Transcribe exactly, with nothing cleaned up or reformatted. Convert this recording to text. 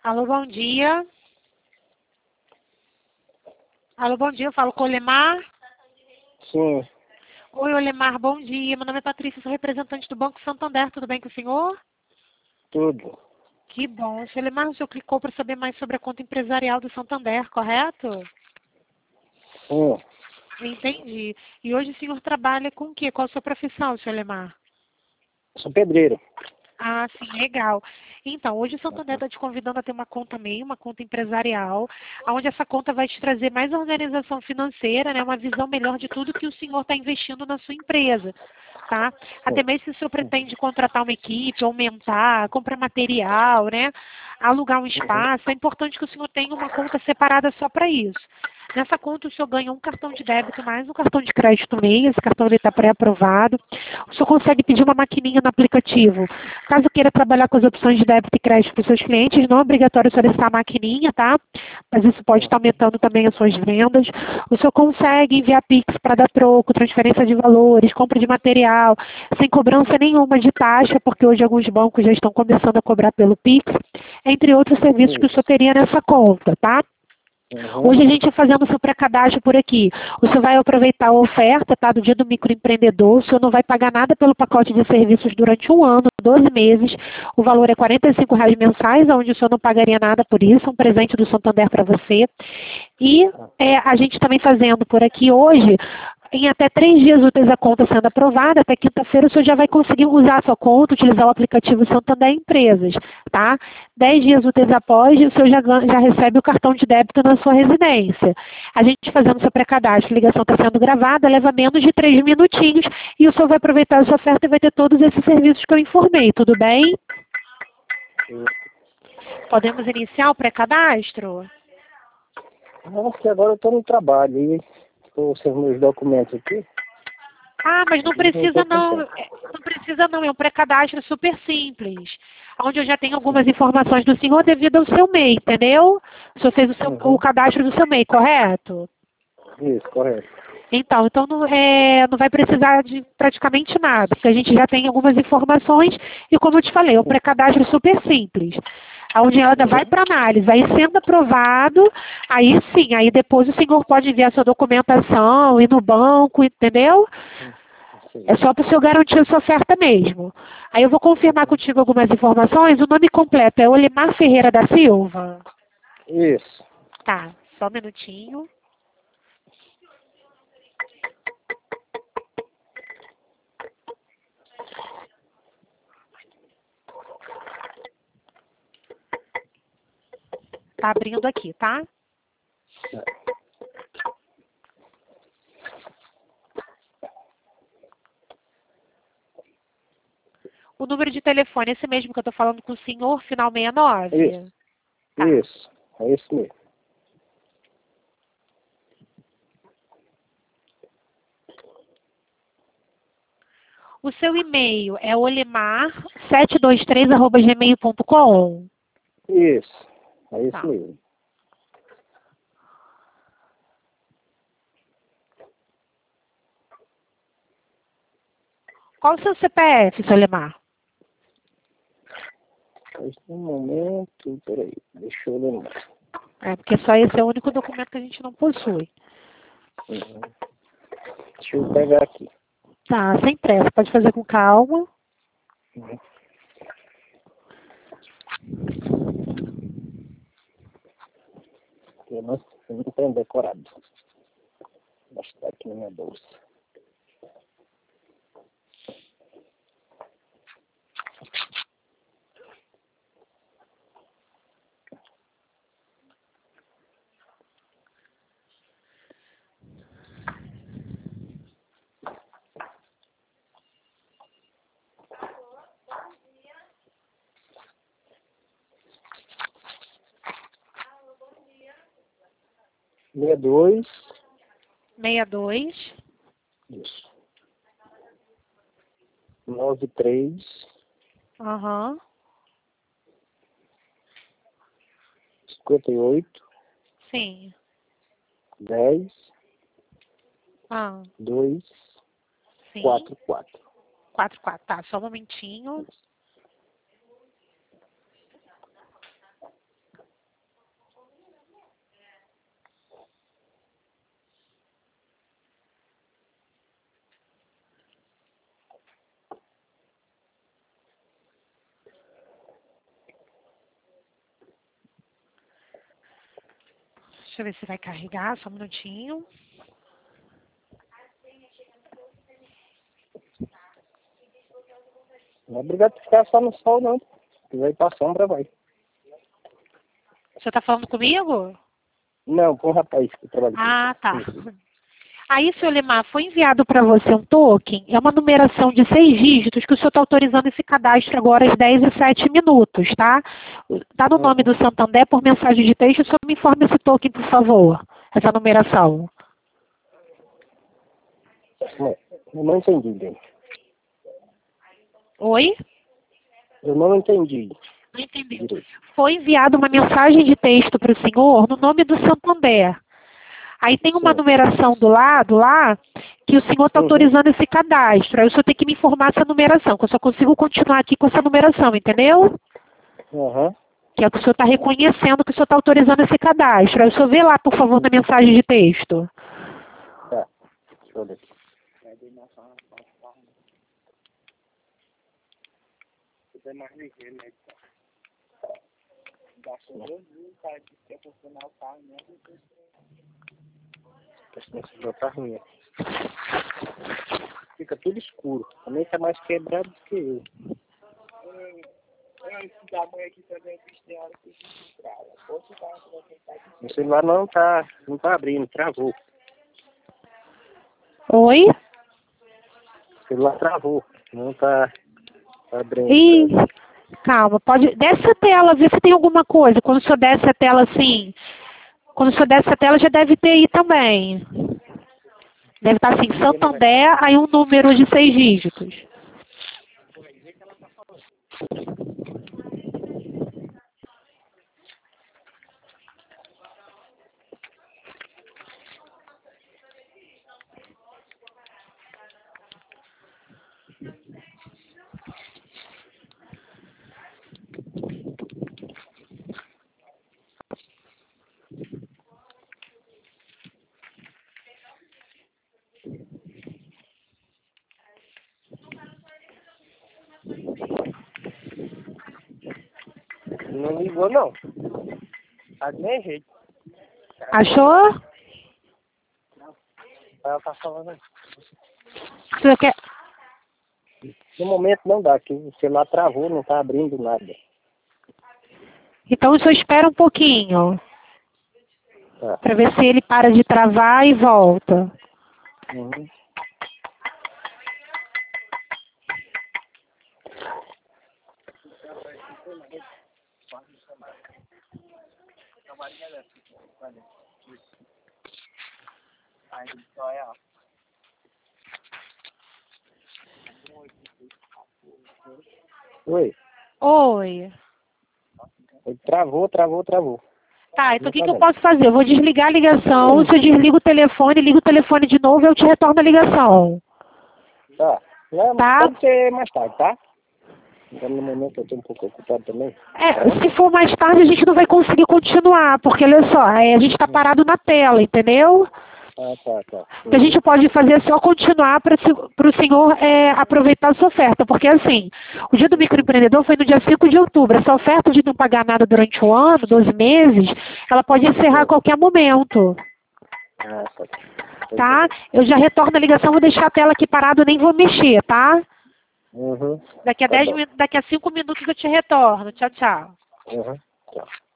Alô, bom dia. Alô, bom dia. Eu falo com o Olemar. Sim, Oi, Olemar, bom dia. Meu nome é Patrícia, sou representante do Banco Santander. Tudo bem com o senhor? tudo. Que bom. Seu Olemar, o senhor clicou para saber mais sobre a conta empresarial do Santander, correto? Sim, Entendi. E hoje o senhor trabalha com o quê? Qual a sua profissão, seu Olemar? sou pedreiro. Ah, sim, legal. Então, hoje o Santander está te convidando a ter uma conta meio, uma conta empresarial, onde essa conta vai te trazer mais organização financeira, né, uma visão melhor de tudo que o senhor está investindo na sua empresa, tá? Até Sim, mesmo se o senhor pretende contratar uma equipe, aumentar, comprar material, né, alugar um uhum, espaço, é importante que o senhor tenha uma conta separada só para isso. Nessa conta o senhor ganha um cartão de débito mais um cartão de crédito meio, esse cartão está pré-aprovado. O senhor consegue pedir uma maquininha no aplicativo. Caso queira trabalhar com as opções de débito e crédito para os seus clientes, não é obrigatório solicitar a maquininha, tá? Mas isso pode estar aumentando também as suas vendas. O senhor consegue enviar Pix para dar troco, transferência de valores, compra de material, sem cobrança nenhuma de taxa, porque hoje alguns bancos já estão começando a cobrar pelo Pix, entre outros serviços que o senhor isso. teria nessa conta, tá? Uhum, Hoje a gente está fazendo o seu pré-cadastro por aqui. O senhor vai aproveitar a oferta, tá, do Dia do Microempreendedor. O senhor não vai pagar nada pelo pacote de serviços durante um ano, doze meses. O valor é quarenta e cinco reais mensais, onde o senhor não pagaria nada por isso. Um presente do Santander para você. E é, a gente também fazendo por aqui hoje, em até três dias úteis a conta sendo aprovada, até quinta-feira o senhor já vai conseguir usar a sua conta, utilizar o aplicativo Santander Empresas, tá? Dez dias úteis após, o senhor já, gan- já recebe o cartão de débito na sua residência. A gente fazendo seu pré-cadastro, a ligação está sendo gravada, leva menos de três minutinhos e o senhor vai aproveitar essa oferta e vai ter todos esses serviços que eu informei, tudo bem? sim. Podemos iniciar o pré-cadastro? Acho que agora eu estou no trabalho e estou os meus documentos aqui. Ah, mas não E não precisa estou com não, tempo. é, não precisa não, é um pré-cadastro super simples, onde eu já tenho algumas informações do senhor devido ao seu MEI, entendeu? O senhor fez o, seu, o Uhum, cadastro do seu MEI, correto? isso, correto. Então, então não, é, não vai precisar de praticamente nada, porque a gente já tem algumas informações e como eu te falei, é um pré-cadastro super simples, onde ela ainda vai Uhum, para análise, aí sendo aprovado, aí sim, aí depois o senhor pode enviar sua documentação, ir no banco, entendeu? sim. É só para o senhor garantir a sua oferta mesmo. Aí eu vou confirmar Uhum. contigo algumas informações. O nome completo é Olimar Ferreira da Silva? Isso. Tá, só um minutinho. Tá abrindo aqui, tá? O número de telefone é esse mesmo que eu tô falando com o senhor, final sessenta e nove? Isso, Tá. isso. É isso mesmo. O seu e-mail é olimar sete dois três arroba gmail ponto com? Isso. É isso Tá. mesmo. Qual o seu C P F, seu Olimar? Mas no momento, peraí, deixa eu lembrar. É, porque só esse é o único documento que a gente não possui. Uhum. Deixa eu pegar aqui. Tá, sem pressa, pode fazer com calma. Uhum. Eu não, eu não tenho decorado. Mas está aqui na minha bolsa. Meia dois. sessenta e dois. Isso. Nove três. Aham. Cinquenta e oito. Sim. Dez. Ah, Dois. sim. Quatro quatro. Quatro, quatro. Tá, só um momentinho. Deixa eu ver se vai carregar, só um minutinho. Não é obrigado a ficar só no sol, não. Se quiser ir pra sombra, vai. O senhor está falando comigo? Não, com o rapaz que trabalha aqui. Ah, tá. Aí, senhor Limar, foi enviado para você um token, é uma numeração de seis dígitos que o senhor está autorizando esse cadastro agora às dez e sete minutos, tá? Está no nome do Santander por mensagem de texto, o senhor me informe esse token, por favor, essa numeração. Não, eu não entendi bem. Oi? Eu não entendi. Não entendeu. Foi enviada uma mensagem de texto para o senhor no nome do Santander. Aí tem uma Sim. numeração do lado lá que o senhor está Uhum. autorizando esse cadastro. Aí o senhor tem que me informar essa numeração, que eu só consigo continuar aqui com essa numeração, entendeu? Aham. Que é que o senhor está reconhecendo que o senhor está autorizando esse cadastro. Aí o senhor vê lá, por favor, na mensagem de texto. Tá. Deixa eu ver. Esse meu tá ruim. Fica tudo escuro. Também tá mais quebrado do que eu. O celular não tá, não tá abrindo, travou. Oi? O celular travou, não tá, tá abrindo. Ih, calma, pode. Desce a tela, vê se tem alguma coisa. Quando o senhor desce a tela assim. Quando o senhor desce a tela, já deve ter aí também. Deve estar assim, Santander, aí um número de seis dígitos. Não ligou, não. Tá de nem jeito. Achou? Ela tá falando aí. O senhor quer... No momento não dá, que o celular travou, não tá abrindo nada. Então o senhor espera um pouquinho. Tá. Para ver se ele para de travar e volta. Uhum. Oi. Oi. Ele travou, travou, travou. Tá, então Não o que, tá que eu dando. posso fazer? Eu vou desligar a ligação, o senhor desliga o telefone, liga o telefone de novo e eu te retorno a ligação. Tá. Não, Tá? pode ser mais tarde, tá? Então, no momento eu tô um pouco ocupado também. É, se for mais tarde a gente não vai conseguir continuar, porque olha só, aí a gente está parado na tela, entendeu? Ah, tá, tá. O que a gente pode fazer é só continuar para o senhor é, aproveitar a sua oferta, porque assim, o dia do microempreendedor foi no dia cinco de outubro. Essa oferta de não pagar nada durante um ano, doze meses, ela pode encerrar a qualquer momento, Ah, tá. tá? Eu já retorno a ligação, vou deixar a tela aqui parada, nem vou mexer, tá? Uhum. Daqui a Tá dez bom. minutos, daqui a cinco minutos eu te retorno. Tchau, tchau. Uhum. Tchau.